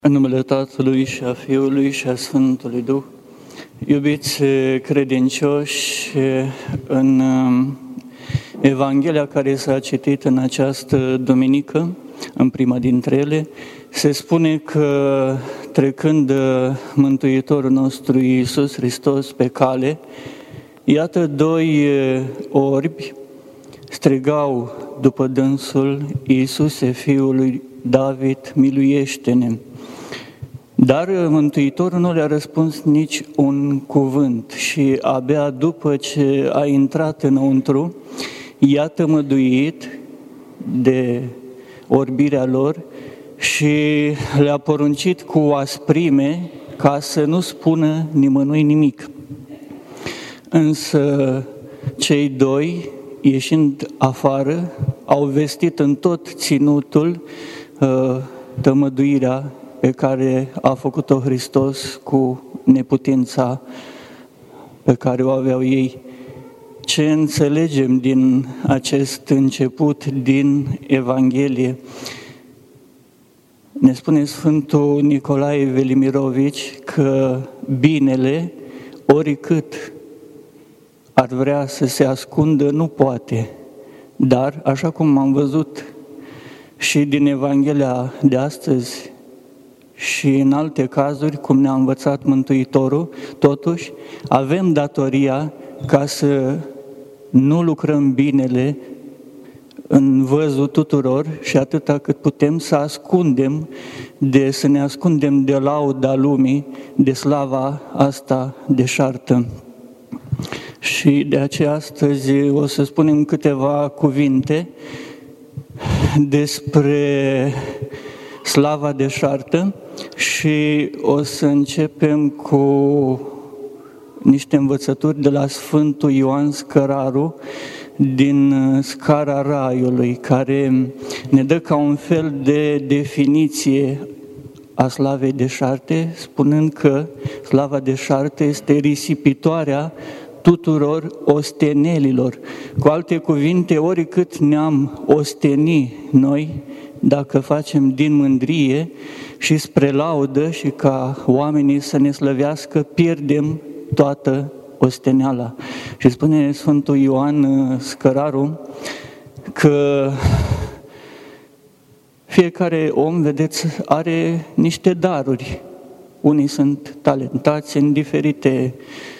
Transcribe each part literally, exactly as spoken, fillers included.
În numele Tatălui și a Fiului și a Sfântului Duh, iubiți credincioși, în Evanghelia care s-a citit în această duminică, în prima dintre ele, se spune că trecând Mântuitorul nostru Iisus Hristos pe cale, iată doi orbi strigau după dânsul: Iisuse, Fiul lui David, miluiește-ne! Dar Mântuitorul nu le-a răspuns nici un cuvânt și abia după ce a intrat înăuntru, i-a tămăduit de orbirea lor și le-a poruncit cu asprime ca să nu spună nimănui nimic. Însă cei doi, ieșind afară, au vestit în tot ținutul uh, tămăduirea pe care a făcut-o Hristos cu neputința pe care o aveau ei. Ce înțelegem din acest început din Evanghelie? Ne spune Sfântul Nicolae Velimirovici că binele, oricât ar vrea să se ascundă, nu poate. Dar, așa cum am văzut și din Evanghelia de astăzi, și în alte cazuri, cum ne-a învățat Mântuitorul, totuși avem datoria ca să nu lucrăm binele în văzul tuturor și atâta cât putem să ascundem, de, să ne ascundem de lauda lumii, de slava asta deșartă. Și de aceea astăzi o să spunem câteva cuvinte despre slava deșartă și o să începem cu niște învățături de la Sfântul Ioan Scăraru din Scara Raiului, care ne dă ca un fel de definiție a slavei deșarte, spunând că slava deșartă este risipitoarea tuturor ostenelilor. Cu alte cuvinte, oricât ne-am osteni noi, dacă facem din mândrie și spre laudă și ca oamenii să ne slăvească, pierdem toată osteneala. Și spune Sfântul Ioan Scăraru că fiecare om, vedeți, are niște daruri. Unii sunt talentați în diferite,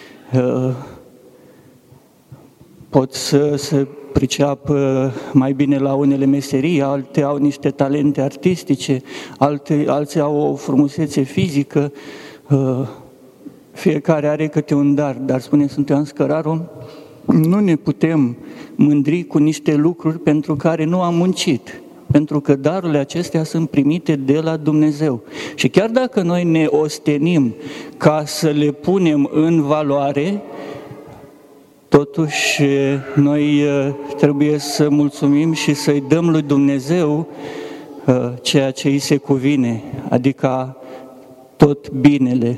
pot să se priceapă mai bine la unele meserii, alte au niște talente artistice, alte, alții au o frumusețe fizică, fiecare are câte un dar, dar spune Sfântul Ioan Scăraru, nu ne putem mândri cu niște lucruri pentru care nu am muncit, pentru că darurile acestea sunt primite de la Dumnezeu. Și chiar dacă noi ne ostenim ca să le punem în valoare, totuși, noi trebuie să mulțumim și să-i dăm lui Dumnezeu ceea ce îi se cuvine, adică tot binele.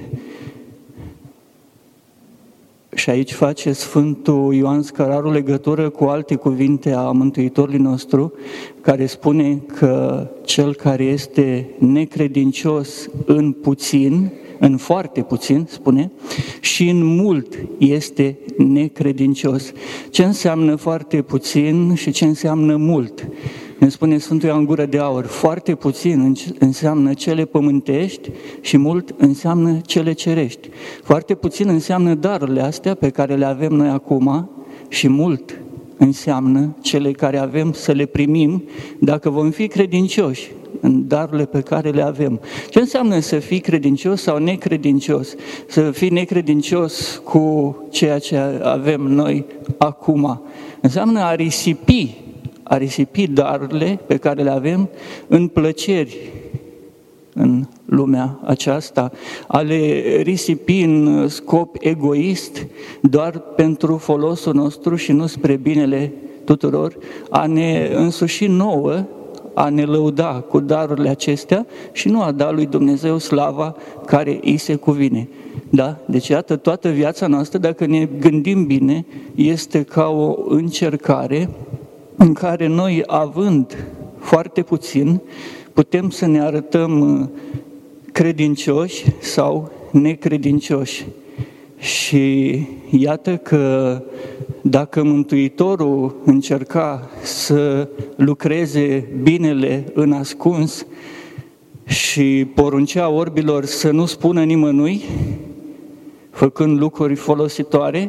Și aici face Sfântul Ioan Scăraru legătură cu alte cuvinte a Mântuitorului nostru, care spune că cel care este necredincios în puțin, în foarte puțin, spune, și în mult este necredincios. Ce înseamnă foarte puțin și ce înseamnă mult? Ne spune Sfântul Ioan Gură de Aur, foarte puțin înseamnă cele pământești și mult înseamnă cele cerești. Foarte puțin înseamnă darurile astea pe care le avem noi acum și mult înseamnă cele care avem să le primim dacă vom fi credincioși în darurile pe care le avem. Ce înseamnă să fii credincios sau necredincios? Să fii necredincios cu ceea ce avem noi acum. Înseamnă a risipi, a risipi darurile pe care le avem în plăceri în lumea aceasta, a le risipi în scop egoist, doar pentru folosul nostru și nu spre binele tuturor, a ne însuși nouă, a ne lăuda cu darurile acestea și nu a da lui Dumnezeu slava care îi se cuvine. Da? Deci, iată, toată viața noastră, dacă ne gândim bine, este ca o încercare în care noi, având foarte puțin, putem să ne arătăm credincioși sau necredincioși. Și iată că dacă Mântuitorul încerca să lucreze binele în ascuns și poruncea orbilor să nu spună nimănui, făcând lucruri folositoare,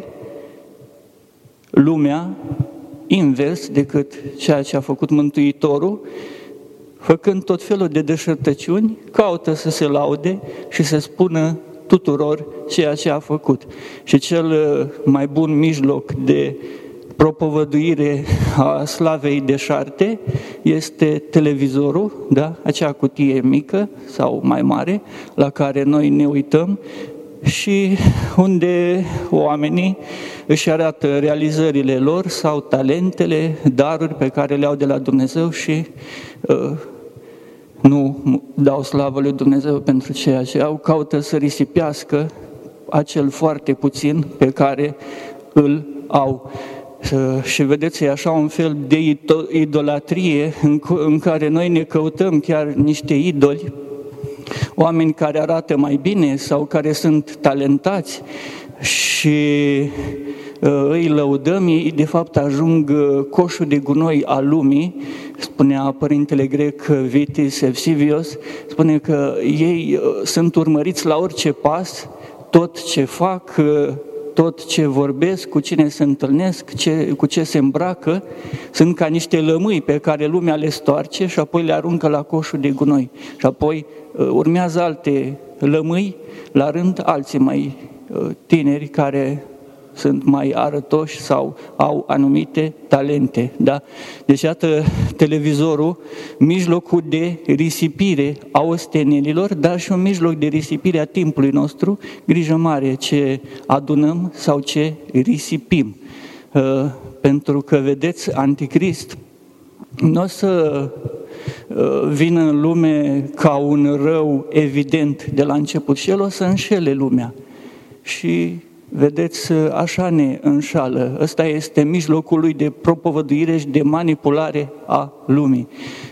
lumea, invers decât ceea ce a făcut Mântuitorul, făcând tot felul de deșertăciuni, caută să se laude și să spună tuturor ceea ce a făcut. Și cel mai bun mijloc de propovăduire a slavei deșarte este televizorul, da? Acea cutie mică sau mai mare la care noi ne uităm și unde oamenii își arată realizările lor sau talentele, daruri pe care le au de la Dumnezeu și uh, nu dau slavă lui Dumnezeu pentru ceea ce au, caută să risipească acel foarte puțin pe care îl au. Și vedeți, e așa un fel de idolatrie în care noi ne căutăm chiar niște idoli, oameni care arată mai bine sau care sunt talentați și îi lăudăm, ei de fapt ajung coșul de gunoi al lumii. Spunea părintele grec Vitis Evsebios, spune că ei sunt urmăriți la orice pas, tot ce fac, tot ce vorbesc, cu cine se întâlnesc, ce, cu ce se îmbracă, sunt ca niște lămâi pe care lumea le stoarce și apoi le aruncă la coșul de gunoi. Și apoi urmează alte lămâi, la rând alții mai tineri care sunt mai arătoși sau au anumite talente. Da? Deci, iată, televizorul, mijlocul de risipire a ostenelilor, dar și un mijloc de risipire a timpului nostru, grijă mare ce adunăm sau ce risipim. Uh, pentru că, vedeți, Anticrist nu o să uh, vină în lume ca un rău evident de la început și el o să înșele lumea. Și vedeți, așa ne înșală. Ăsta este mijlocul lui de propovăduire și de manipulare a lumii.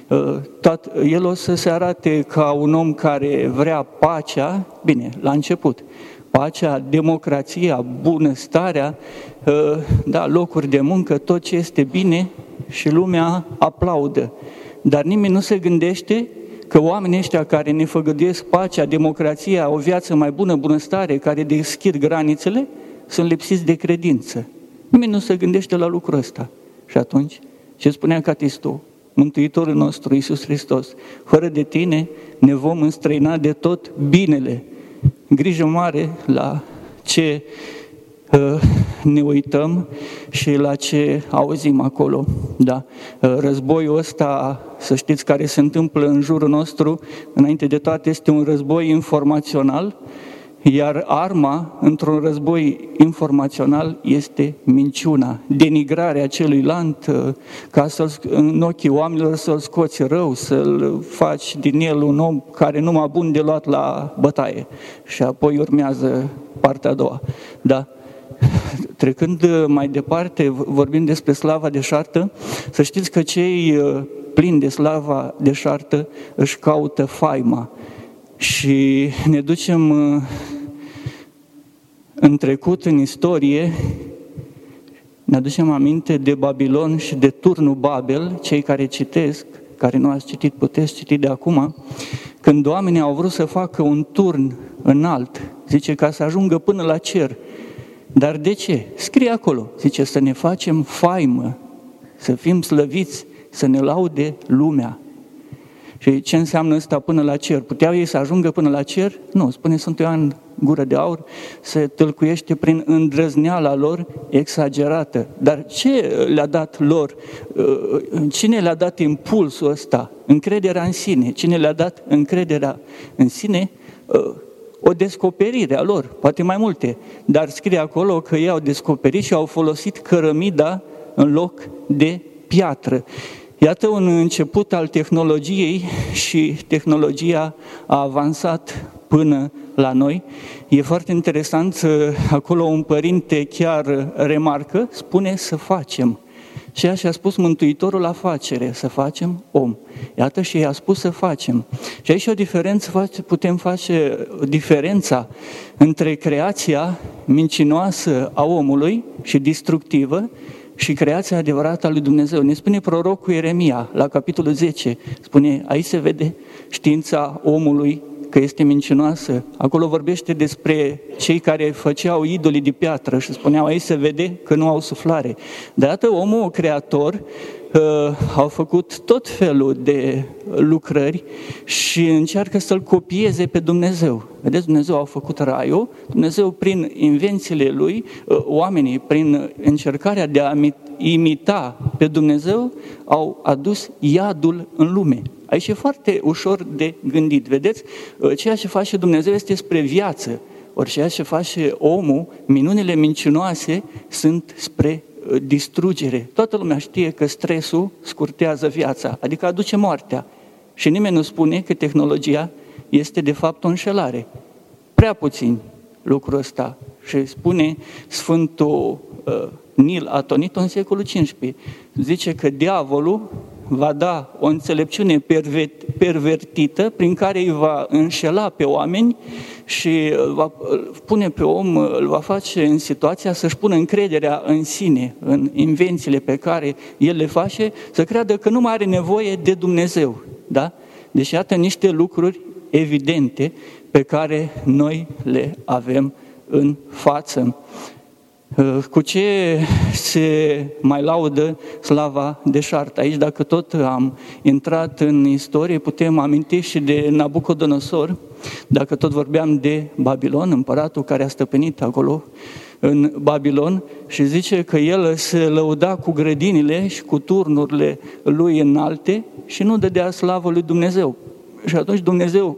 El o să se arate ca un om care vrea pacea, bine, la început, pacea, democrația, bunăstarea, da, locuri de muncă, tot ce este bine și lumea aplaudă. Dar nimeni nu se gândește că oamenii ăștia care ne făgăduiesc pacea, democrația, o viață mai bună, bunăstare, care deschid granițele, sunt lipsiți de credință. Nimeni nu se gândește la lucrul ăsta. Și atunci, ce spunea Catistul? Mântuitorul nostru, Iisus Hristos, fără de tine ne vom înstrăina de tot binele. Grijă mare la ce uh, ne uităm și la ce auzim acolo. Da? Războiul ăsta, să știți, care se întâmplă în jurul nostru, înainte de toate este un război informațional, iar arma într-un război informațional este minciuna, denigrarea celuilalt, ca să în ochii oamenilor să-l scoți rău, să-l faci din el un om care numai bun de luat la bătaie. Și apoi urmează partea a doua. Da? Trecând mai departe, vorbim despre slava deșartă, să știți că cei plini de slava deșartă își caută faima. Și ne ducem în trecut, în istorie, ne aducem aminte de Babilon și de turnul Babel, cei care citesc, care nu ați citit, puteți citi de acum, când oamenii au vrut să facă un turn înalt, zice, ca să ajungă până la cer. Dar de ce? Scrie acolo, zice, să ne facem faimă, să fim slăviți, să ne laude lumea. Și ce înseamnă ăsta până la cer? Puteau ei să ajungă până la cer? Nu, spune Sfântul Ioan Gură de Aur, se tâlcuiește prin îndrăzneala lor exagerată. Dar ce le-a dat lor? Cine le-a dat impulsul ăsta? Încrederea în sine. Cine le-a dat încrederea în sine? O descoperire a lor, poate mai multe, dar scrie acolo că ei au descoperit și au folosit cărămida în loc de piatră. Iată un început al tehnologiei și tehnologia a avansat până la noi. E foarte interesant, acolo un părinte chiar remarcă, spune să facem. ceea ce a spus Mântuitorul la facere, să facem om. Iată și i-a spus să facem. Și aici o diferență, putem face diferența între creația mincinoasă a omului și destructivă și creația adevărată a lui Dumnezeu. Ne spune prorocul Ieremia la capitolul zece, spune, aici se vede știința omului că este mincinoasă. Acolo vorbește despre cei care făceau idolii de piatră și spuneau, aici se vede că nu au suflare. Dar iată, omul creator uh, au făcut tot felul de lucrări și încearcă să-L copieze pe Dumnezeu. Vedeți, Dumnezeu a făcut raiul, Dumnezeu prin invențiile Lui, uh, oamenii prin încercarea de a imita pe Dumnezeu, au adus iadul în lume. Aici e foarte ușor de gândit. Vedeți, ceea ce face Dumnezeu este spre viață, ori ceea ce face omul, minunile mincinoase, sunt spre distrugere. Toată lumea știe că stresul scurtează viața, adică aduce moartea. Și nimeni nu spune că tehnologia este de fapt o înșelare. Prea puțin lucrul ăsta. Și spune Sfântul uh, Nil Atonit în secolul cincisprezece. Zice că diavolul va da o înțelepciune pervertită prin care îi va înșela pe oameni și îl va pune pe om, îl va face în situația să-și pună încrederea în sine, în invențiile pe care el le face, să creadă că nu mai are nevoie de Dumnezeu. Da? Deci iată niște lucruri evidente pe care noi le avem în față. Cu ce se mai laudă slava deșartă? Aici, dacă tot am intrat în istorie, putem aminti și de Nabucodonosor, dacă tot vorbeam de Babilon, împăratul care a stăpânit acolo în Babilon, și zice că el se lăuda cu grădinile și cu turnurile lui înalte și nu dădea slavă lui Dumnezeu. Și atunci Dumnezeu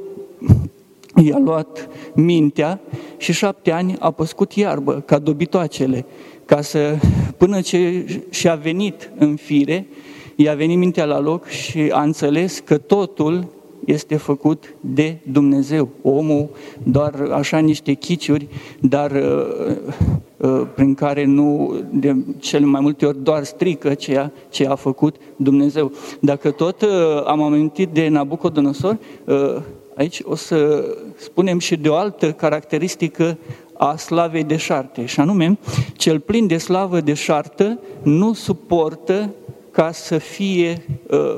i-a luat mintea și șapte ani a păscut iarbă ca dobitoacele, ca să, până ce și-a venit în fire, i-a venit mintea la loc și a înțeles că totul este făcut de Dumnezeu. Omul doar așa niște chiciuri, dar uh, uh, prin care nu, de cele mai multe ori doar strică ceea ce a făcut Dumnezeu. Dacă tot uh, am amintit de Nabucodonosor, uh, aici o să spunem și de o altă caracteristică a slavei deșarte, și anume, cel plin de slavă deșartă nu suportă ca să fie uh,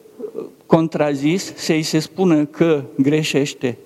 contrazis, să-i se spună că greșește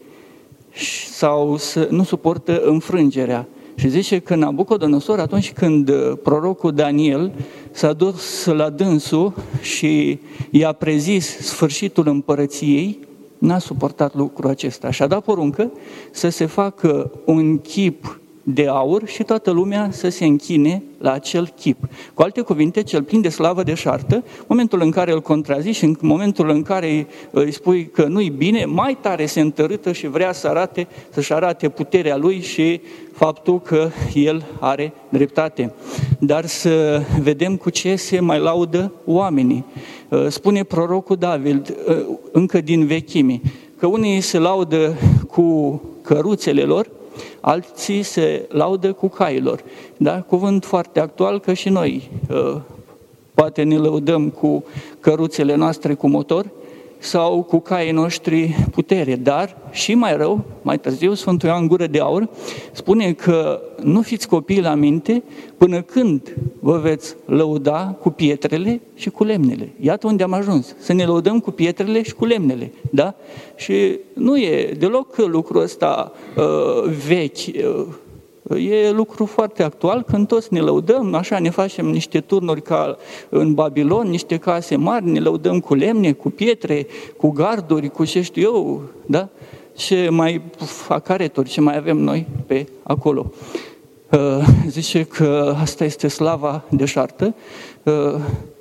sau să nu suportă înfrângerea. Și zice că Nabucodonosor, atunci când prorocul Daniel s-a dus la dânsul și i-a prezis sfârșitul împărăției, n-a suportat lucrul acesta și a dat poruncă să se facă un chip de aur și toată lumea să se închine la acel chip. Cu alte cuvinte, cel plin de slavă deșartă, momentul în care îl contrazici și în momentul în care îi spui că nu-i bine, mai tare se întărâtă și vrea să arate, să-și arate puterea lui și faptul că el are dreptate. Dar să vedem cu ce se mai laudă oamenii. Spune prorocul David, încă din vechime, că unii se laudă cu căruțele lor, alții se laudă cu cailor. Da? Cuvânt foarte actual, că și noi poate ne lăudăm cu căruțele noastre cu motor sau cu caii noștri putere, dar și mai rău, mai târziu, Sfântul Ioan Gură de Aur spune că nu fiți copii la minte până când vă veți lăuda cu pietrele și cu lemnele. Iată unde am ajuns, să ne lăudăm cu pietrele și cu lemnele, da? Și nu e deloc lucrul ăsta uh, vechi, uh, e lucru foarte actual, când toți ne lăudăm, așa ne facem niște turnuri ca în Babilon, niște case mari, ne lăudăm cu lemne, cu pietre, cu garduri, cu ce știu eu, da? Ce mai acareturi, ce mai avem noi pe acolo. Uh, zice că asta este slava deșartă, uh,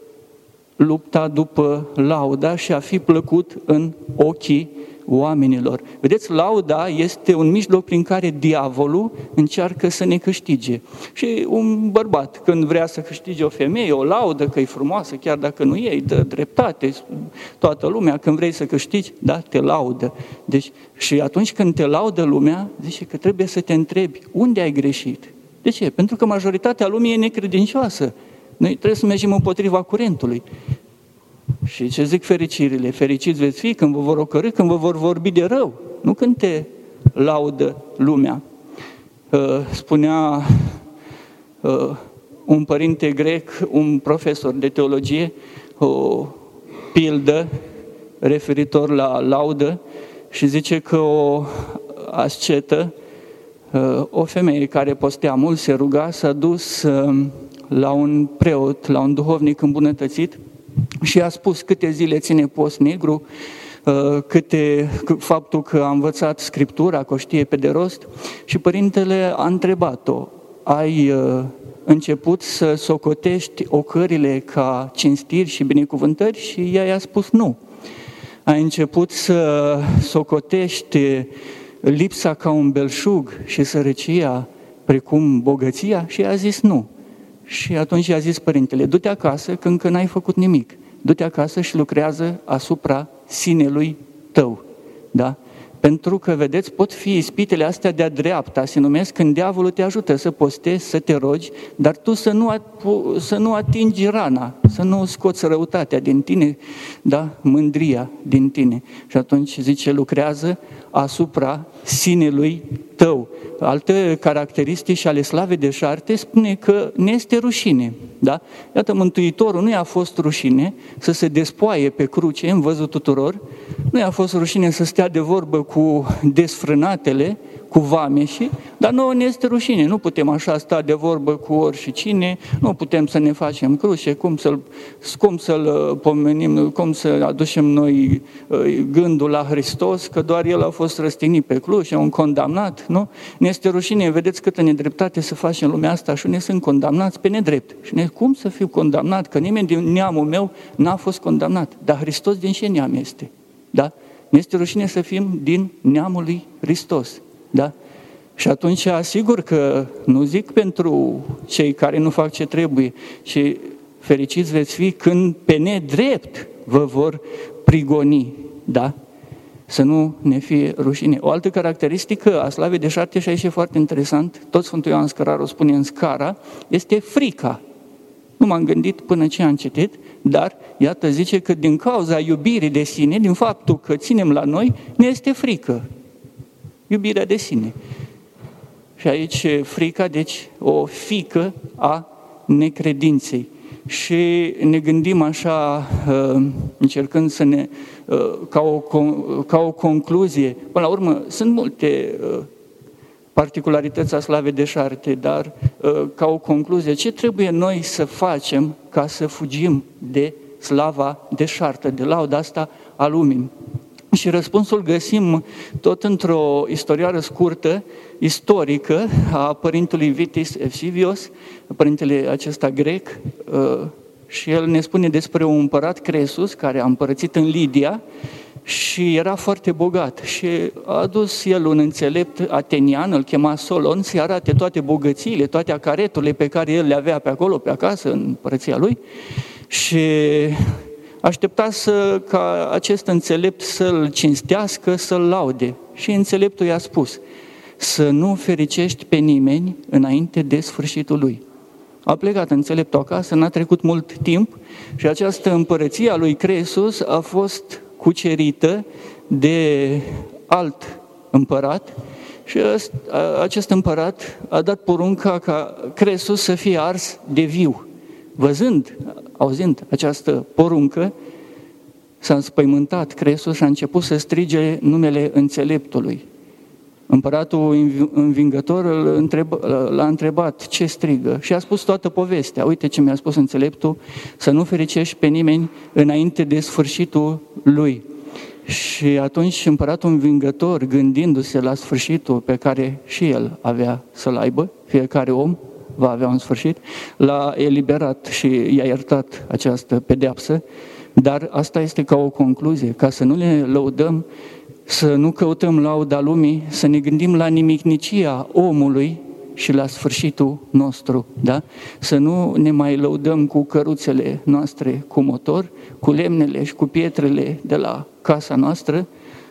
lupta după lauda și a fi plăcut în ochii oamenilor. Vedeți, lauda este un mijloc prin care diavolul încearcă să ne câștige. Și un bărbat, când vrea să câștige o femeie, o laudă că e frumoasă, chiar dacă nu e, îi dă dreptate. Toată lumea, când vrei să câștigi, da, te laudă. Deci, și atunci când te laudă lumea, zice că trebuie să te întrebi, unde ai greșit? De ce? Pentru că majoritatea lumii e necredincioasă. Noi trebuie să mergem împotriva curentului. Și ce zic fericirile? Fericiți veți fi când vă vor ocărî, când vă vor vorbi de rău, nu când te laudă lumea. Spunea un părinte grec, un profesor de teologie, o pildă referitor la laudă și zice că o ascetă, o femeie care postea mult, se ruga, s-a dus la un preot, la un duhovnic îmbunătățit și a spus câte zile ține post negru, câte, faptul că a învățat Scriptura, că o știe pe de rost, și părintele a întrebat-o: ai început să socotești ocările ca cinstiri și binecuvântări? Și ea i-a spus nu. Ai început să socotești lipsa ca un belșug și sărăcia precum bogăția? Și ea a zis nu. Și atunci i-a zis părintele: du-te acasă, că încă n-ai făcut nimic. Du-te acasă și lucrează asupra sinelui tău. Da? Pentru că, vedeți, pot fi ispitele astea de-a dreapta, se numesc, când diavolul te ajută să postezi, să te rogi, dar tu să nu, să nu atingi rana, să nu scoți răutatea din tine, da? Mândria din tine. Și atunci, zice, lucrează asupra sinelui tău. Alte caracteristici ale slavei deșarte spune că ne este rușine. Da? Iată, Mântuitorul nu i-a fost rușine să se despoaie pe cruce în văzul tuturor, nu i-a fost rușine să stea de vorbă cu desfrânatele, cu vameșii, dar nouă ne este rușine. Nu putem așa sta de vorbă cu oricine, nu putem să ne facem cruce, cum să-l, cum să-l pomenim, cum să aducem noi gândul la Hristos, că doar El a fost răstignit pe cruce, un condamnat, nu? Ne este rușine, vedeți câtă nedreptate să face în lumea asta și unii sunt condamnați pe nedrept. Și ne, cum să fiu condamnat? Că nimeni din neamul meu n-a fost condamnat, dar Hristos din ce neam este? Da? Ne este rușine să fim din neamul lui Hristos. Da? Și atunci asigur că nu zic pentru cei care nu fac ce trebuie, ci fericiți veți fi când pe nedrept vă vor prigoni. Da? Să nu ne fie rușine. O altă caracteristică a slavei deșarte, și aici e foarte interesant, tot Sfântul Ioan Scăraru spune în Scara, este frica. Nu m-am gândit până ce am citit, dar iată zice că din cauza iubirii de sine, din faptul că ținem la noi, ne este frică. Iubirea de sine. Și aici frica, deci o fică a necredinței. Și ne gândim așa, încercând să ne, ca o, ca o concluzie, până la urmă sunt multe particularități a slavei deșarte, dar ca o concluzie, ce trebuie noi să facem ca să fugim de slava deșartă, de lauda asta a lumii? Și răspunsul găsim tot într-o istorioară scurtă, istorică, a părintelui Vitis Eusebios, părintele acesta grec, și el ne spune despre un împărat Cresus, care a împărățit în Lidia și era foarte bogat. Și a adus el un înțelept atenian, îl chema Solon, să-i arate toate bogățiile, toate acareturile pe care el le avea pe acolo, pe acasă, în împărăția lui. Și aștepta să, ca acest înțelept să-l cinstească, să-l laude. Și înțeleptul i-a spus: să nu fericești pe nimeni înainte de sfârșitul lui. A plecat înțeleptul acasă, n-a trecut mult timp și această împărăție a lui Cresus a fost cucerită de alt împărat și acest împărat a dat porunca ca Cresus să fie ars de viu. Văzând, auzind această poruncă, s-a înspăimântat Cresus și a început să strige numele înțeleptului. Împăratul învingător l-a întrebat ce strigă și a spus toată povestea. Uite ce mi-a spus înțeleptul: să nu fericești pe nimeni înainte de sfârșitul lui. Și atunci împăratul învingător, gândindu-se la sfârșitul pe care și el avea să-l aibă, fiecare om va avea un sfârșit, l-a eliberat și i-a iertat această pedeapsă, dar asta este ca o concluzie, ca să nu le lăudăm, să nu căutăm lauda lumii, să ne gândim la nimicnicia omului și la sfârșitul nostru, da? Să nu ne mai lăudăm cu căruțele noastre cu motor, cu lemnele și cu pietrele de la casa noastră,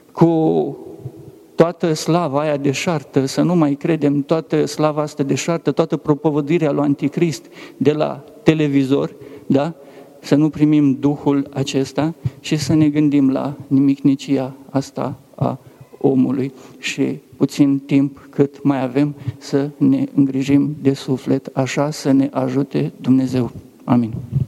cu toată slava aia deșartă, să nu mai credem toată slava asta deșartă, toată propovăduirea lui Anticrist de la televizor, da? Să nu primim duhul acesta și să ne gândim la nimicnicia asta a omului și puțin timp cât mai avem să ne îngrijim de suflet, așa să ne ajute Dumnezeu. Amin.